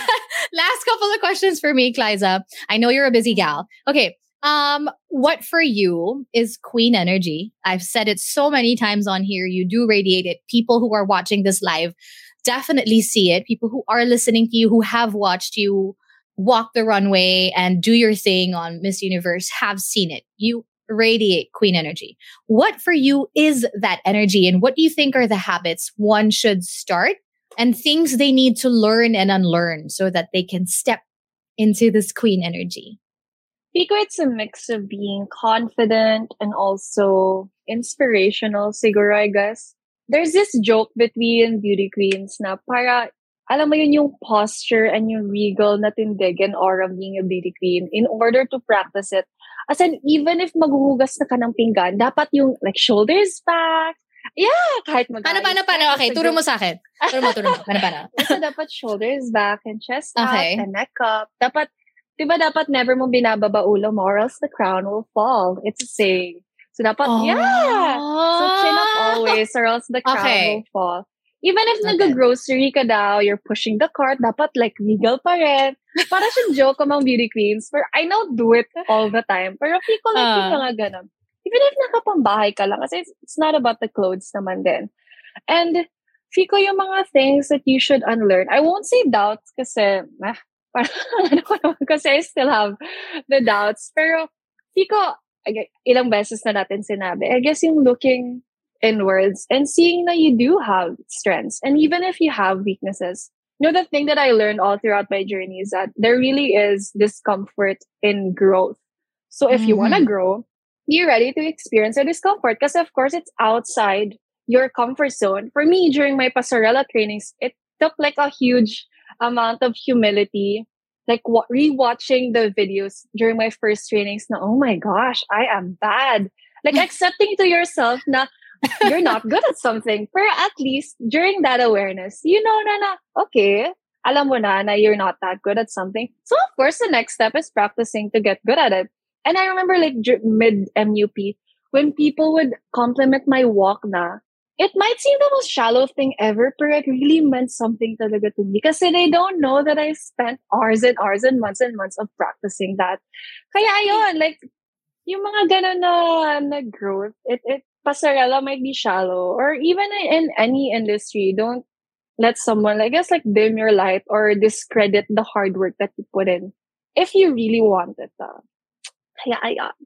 last couple of questions for me, Kliza. I know you're a busy gal. Okay, um, what for you is queen energy? I've said it so many times on here. You do radiate it. People who are watching this live definitely see it. People who are listening to you, who have watched you walk the runway and do your thing on Miss Universe, have seen it. You radiate queen energy. What for you is that energy, and what do you think are the habits one should start and things they need to learn and unlearn so that they can step into this queen energy? Pico, it's a mix of being confident and also inspirational, siguro, I guess. There's this joke between beauty queens na para, alam mo yun, yung posture and yung regal na tindig and aura of being a beauty queen in order to practice it. As in, even if maghuhugas na ka ng pinggan, dapat yung like shoulders back. Yeah, kahit mag- Paano, paano, paano? Okay, turo mo sa akin. Turo mo, turo mo. Paano, paano? So, dapat shoulders back and chest Okay. up and neck up. Dapat, diba dapat never mo binababa ulo mo or else the crown will fall. It's a saying. So, dapat, Oh. yeah. So, chin up always or else the crown Okay. will fall. Even if Okay. nag-grocery ka daw, you're pushing the cart, dapat like regal pa rin. Para siyang joke among beauty queens. But I know do it all the time. Pero Pico, like, Ah. uh. nga ganun. Even if nakapambahay ka lang, kasi it's, it's not about the clothes naman din. And, Fico, yung mga things that you should unlearn. I won't say doubts kasi, ah, parang, ano ko naman, kasi I still have the doubts. Pero, Fico, ilang beses na natin sinabi, I guess yung looking inwards and seeing that you do have strengths. And even if you have weaknesses, you know, the thing that I learned all throughout my journey is that there really is discomfort in growth. So if you want to Mhm. grow, you're ready to experience the discomfort because of course it's outside your comfort zone. For me, during my pasarela trainings, it took like a huge amount of humility, like wa- rewatching the videos during my first trainings na, oh my gosh, I am bad. Like accepting to yourself na you're not good at something. But at least during that awareness, you know na na, okay, alam mo na na you're not that good at something. So of course, the next step is practicing to get good at it. And I remember like mid M U P, when people would compliment my walk na, it might seem the most shallow thing ever, but it really meant something talaga to me. Kasi they don't know that I spent hours and hours and months and months of practicing that. Kaya ayun, like, yung mga ganun na, na growth, it, it, pasarela might be shallow. Or even in any industry, don't let someone, I guess, like dim your light or discredit the hard work that you put in. If you really want it. Uh, kaya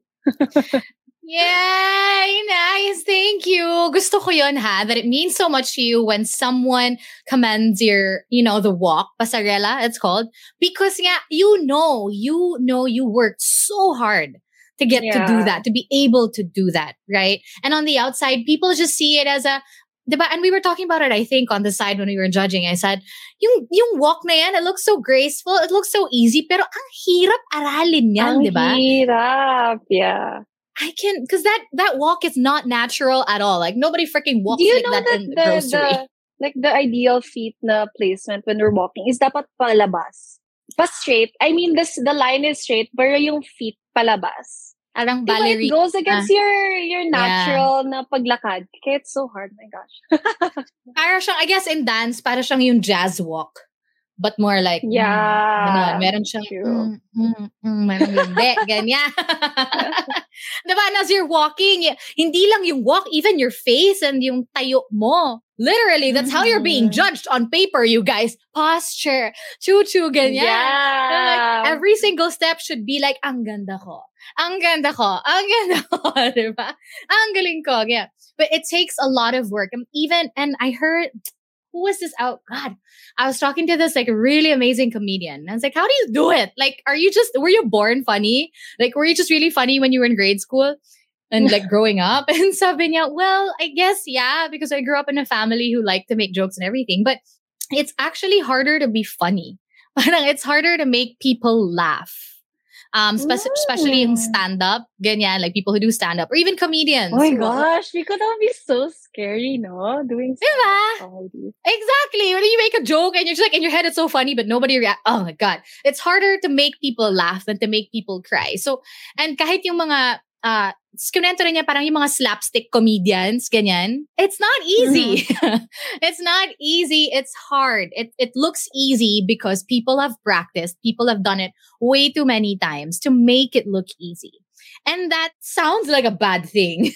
ayun. Yay! Nice. Thank you. Gusto ko yun, ha? That it means so much to you when someone commends your, you know, the walk, pasarela, it's called. Because yeah, you know, you know you worked so hard to get to do Yeah. that, to be able to do that, right? And on the outside, people just see it as a, diba? And we were talking about it, I think, on the side when we were judging. I said, yung, yung walk na yan, it looks so graceful, it looks so easy, pero ang hirap aralin yan, Ang diba? hirap, yeah. I can, because that that walk is not natural at all. Like nobody freaking walks Do you like know that, that in the, the, grocery. the like the ideal feet na placement when we're walking is dapat palabas. Pa straight. I mean, this the line is straight, pero yung feet palabas. Parang Diba, ballerina. it goes against your your natural na paglakad. Kaya it's so hard, my gosh. Para siyang, I guess in dance, para siyang yung jazz walk. But more like, mm, Yeah, ganon. Meron siyang, true. mm, mm, mm, meron hindi, ganyan. Diba, and as you're walking, y- hindi lang yung walk, even your face and yung tayo mo. Literally, that's how you're being Mhm. judged on paper, you guys. Posture, choo-choo, ganyan. And like, Yeah. every single step should be like, ang ganda ko. Ang ganda ko. Ang ganda ko. Diba? Ang galing ko. Yeah. But it takes a lot of work. And even, and I heard, who was this out? God, I was talking to this like really amazing comedian. I was like, how do you do it? Like, are you just, were you born funny? Like, were you just really funny when you were in grade school and like growing up? And sabi niya, well, I guess, yeah, because I grew up in a family who liked to make jokes and everything. But it's actually harder to be funny. Parang it's harder to make people laugh. Um, spe- especially in Mm. stand-up, ganyan, like people who do stand-up, or even comedians. Oh my who- gosh, because that would be so scary, no? Doing Diba? comedy. Exactly. When you make a joke and you're just like, in your head, it's so funny, but nobody react. Oh my God. It's harder to make people laugh than to make people cry. So, and kahit yung mga, uh, kunento rin niya parang yung mga slapstick comedians, ganyan. It's not easy. It's not easy. It's hard. It, it looks easy because people have practiced. People have done it way too many times to make it look easy. And that sounds like a bad thing,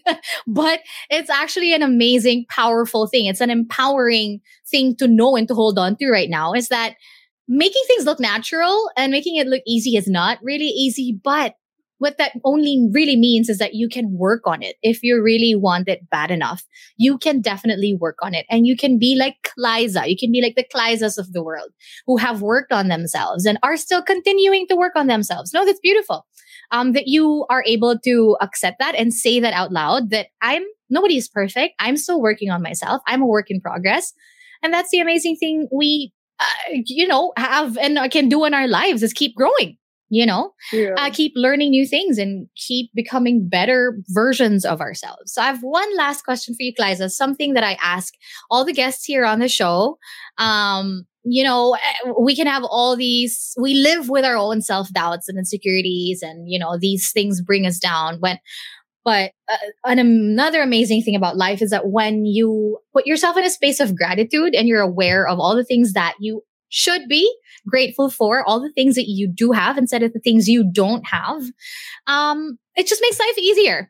but it's actually an amazing, powerful thing. It's an empowering thing to know and to hold on to right now, is that making things look natural and making it look easy is not really easy. But what that only really means is that you can work on it. If you really want it bad enough, you can definitely work on it. And you can be like Liza. You can be like the Lizas of the world who have worked on themselves and are still continuing to work on themselves. No, that's beautiful. Um, that you are able to accept that and say that out loud, that I'm, nobody is perfect. I'm still working on myself. I'm a work in progress. And that's the amazing thing we, uh, you know, have and can do in our lives, is keep growing, you know, Yeah. uh, keep learning new things and keep becoming better versions of ourselves. So I have one last question for you, Liza, something that I ask all the guests here on the show. Um, you know, we can have all these, we live with our own self-doubts and insecurities, and, you know, these things bring us down. When, but uh, an, another amazing thing about life is that when you put yourself in a space of gratitude and you're aware of all the things that you should be grateful for, all the things that you do have instead of the things you don't have, um, it just makes life easier.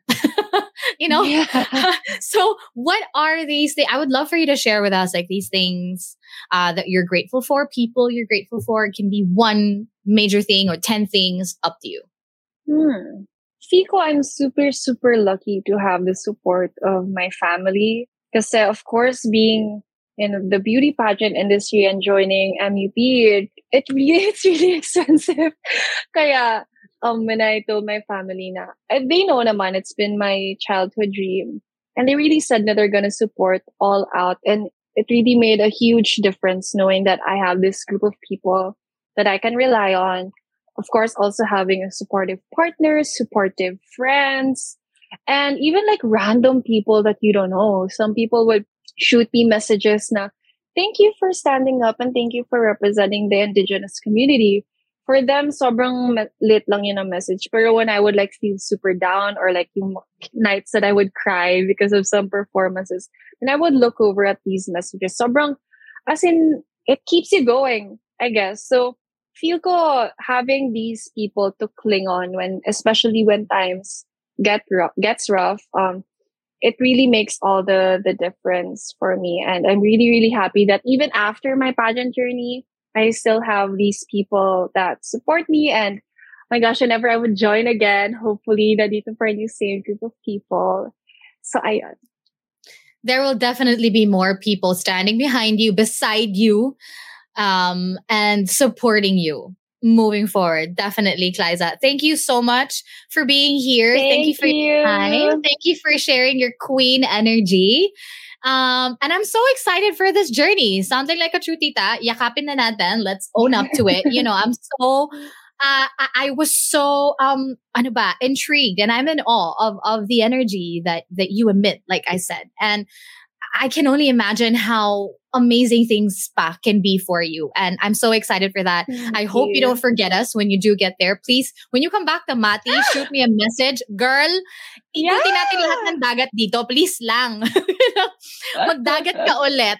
You know? Yeah. So what are these things? I would love for you to share with us, like, these things uh, that you're grateful for, people you're grateful for. It can be one major thing or ten things, up to you. Hmm. Fico, I'm super, super lucky to have the support of my family. Because, uh, of course, being in the beauty pageant industry and joining M U P, it, it really, it's really expensive. Kaya, um, when I told my family na, eh, they know naman, it's been my childhood dream. And they really said that they're going to support all out. And it really made a huge difference knowing that I have this group of people that I can rely on. Of course, also having a supportive partner, supportive friends, and even like random people that you don't know. Some people would shoot me messages na, thank you for standing up and thank you for representing the indigenous community. For them, sobrang ma- lit lang yun ang message. Pero when I would like feel super down, or like yung nights that I would cry because of some performances, and I would look over at these messages, sobrang, as in, it keeps you going, I guess. So, feel ko having these people to cling on when, especially when times get rough, gets rough, um, it really makes all the, the difference for me. And I'm really, really happy that even after my pageant journey, I still have these people that support me. And my gosh, whenever I would join again, hopefully nandito pa rin yung same group of people. So ayun. There will definitely be more people standing behind you, beside you, um, and supporting you moving forward. Definitely, Liza. Thank you so much for being here. Thank, Thank you for your you. time. Thank you for sharing your queen energy. Um, and I'm so excited for this journey. Sounding like a true tita, yakapin na natin. Let's own up to it. You know, I'm so, uh, I, I was so, um, ano ba, intrigued, and I'm in awe of, of the energy that, that you emit, like I said. And I can only imagine how amazing things pa can be for you. And I'm so excited for that. Thank I hope you you. don't forget us when you do get there. Please, when you come back to Mati, shoot me a message. Girl, ikutin Yeah. natin lahat ng dagat dito. Please lang. You know, magdagat ka ulit.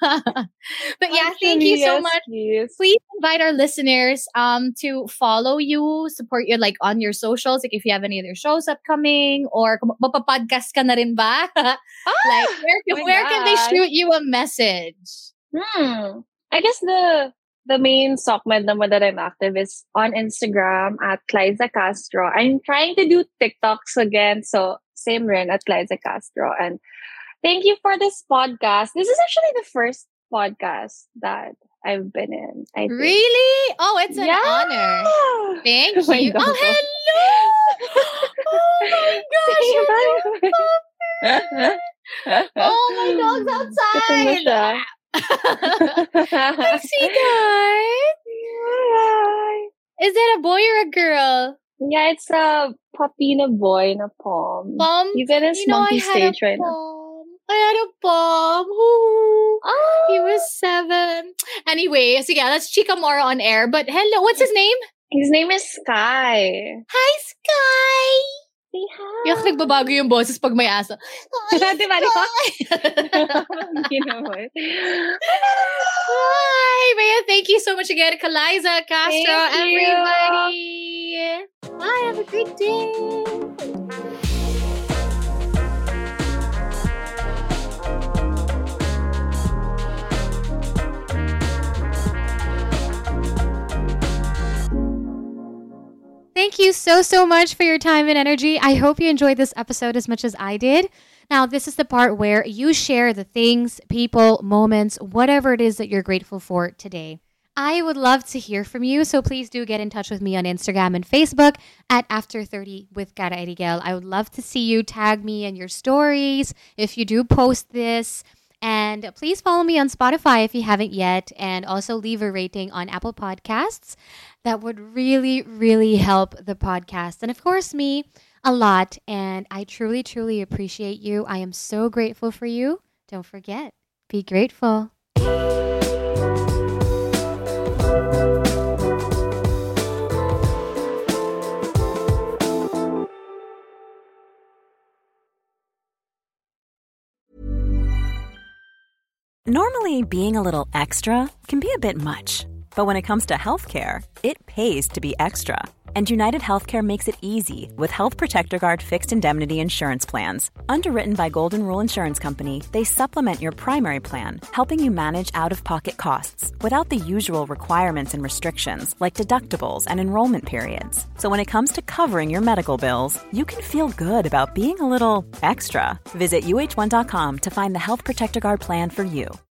But yeah, thank you Actually, so yes, much. please. Please invite our listeners um to follow you, support you like on your socials. Like if you have any other shows upcoming, or kung magpa-podcast ka na rin ba? Like where, Oh my where can they gosh. shoot you a message? Hmm. I guess the the main Sokmed naman that I'm active is on Instagram at Liza Castro. I'm trying to do TikToks again, so same rin at Liza Castro. And thank you for this podcast. This is actually the first podcast that I've been in. I think. Really? Oh, it's an Yeah. honor. Thank Oh my you. God. Oh, hello. Oh my gosh. Say you're bye. Oh, my dog's Gutom na siya. outside. I see, guys. Bye. Is it a boy or a girl? Yeah, it's a puppy and a boy and a palm. Palm? He's in his You know, I monkey had stage a right now. palm. I had a palm. Ooh. Oh, He was seven. Anyway, sige, let's chika more on air. But hello, what's his name? his name is Sky. Hi, Sky! Say hi. Yung nagbabago yung boses pag may aso. Hi, Diba, diba? Sky! You know what? Hi, Maya. Thank you so much again, Kaliza, Castro, Thank you. everybody. Bye. Have a great day. Thank you so, so much for your time and energy. I hope you enjoyed this episode as much as I did. Now, this is the part where you share the things, people, moments, whatever it is that you're grateful for today. I would love to hear from you, so please do get in touch with me on Instagram and Facebook at After thirty with Cara Erigel. I would love to see you. Tag me in your stories if you do post this. And please follow me on Spotify if you haven't yet, and also leave a rating on Apple Podcasts. That would really, really help the podcast. And of course, me a lot. And I truly, truly appreciate you. I am so grateful for you. Don't forget, be grateful. Normally, being a little extra can be a bit much. But when it comes to healthcare, it pays to be extra. And United Healthcare makes it easy with Health Protector Guard fixed indemnity insurance plans. Underwritten by Golden Rule Insurance Company, they supplement your primary plan, helping you manage out-of-pocket costs without the usual requirements and restrictions like deductibles and enrollment periods. So when it comes to covering your medical bills, you can feel good about being a little extra. Visit U H one dot com to find the Health Protector Guard plan for you.